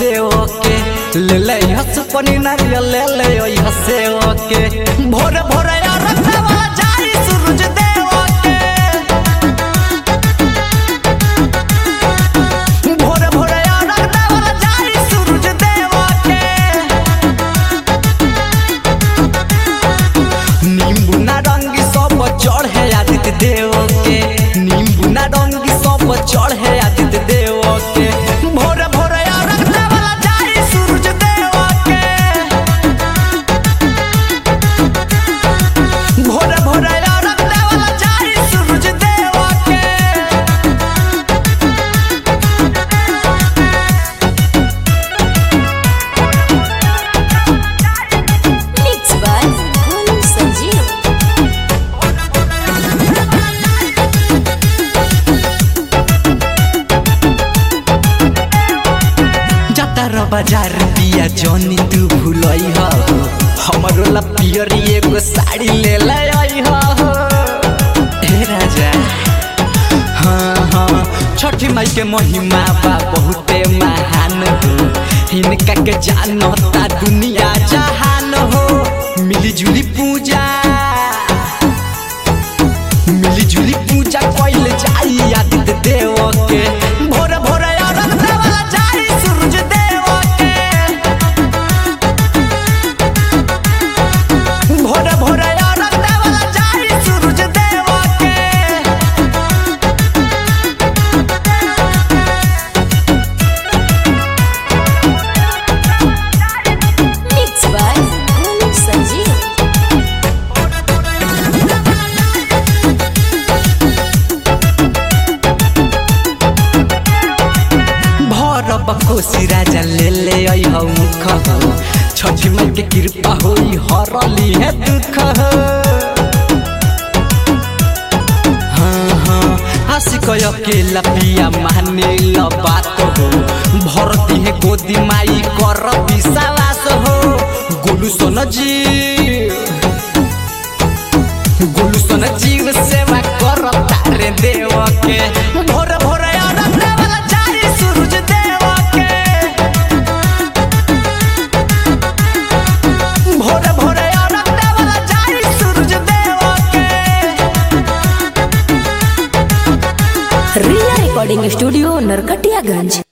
देव के ले ले हस पनी नारियल ले ले हसे के भोर भोर रखवा जाई सूरज देव के भोर भोर रखवा जाई सूरज देव के नींबू नारंगी सब चढ़े आदित्य देव के नींबू नारंगी सब चढ़े आदित्य देव के भोर भोर रखवा जाई सूरज देव के भोर भोर रखवा जाई सूरज देव के Mixed by Golu Sanjeev. जाता बाजार पिया जनी तू भूलई हो हमरो ला पियरी एगो साड़ी ले ले आई हो हे राजा हाँ हाँ छठी माई के महिमा बा बहुते महान हो इनका के जानता दुनिया जहान हो मिली जुली पूजा कइल जाई आदित्य देव के भोर भोर रखवा जाई सूरज देव के भोर भोर रखवा जाई सूरज देव के Mixed by Golu Sanjeev. भर बकोसी राजा ले ले आई हो मुख हो छठी माई के कृपा होई हरली है दुख हो हाँ हाँ आशिक अकेला पिया माने ल बात हो भरती है गोदी माई कर विश्वास हो गोलू सोन जीव सेवा कर तारे देव के भोर भोर रखवा जाई सूरज देव के भोर भोर रखवा जाई सूरज देव के Riya Recording Studio, Narkatiyaganj.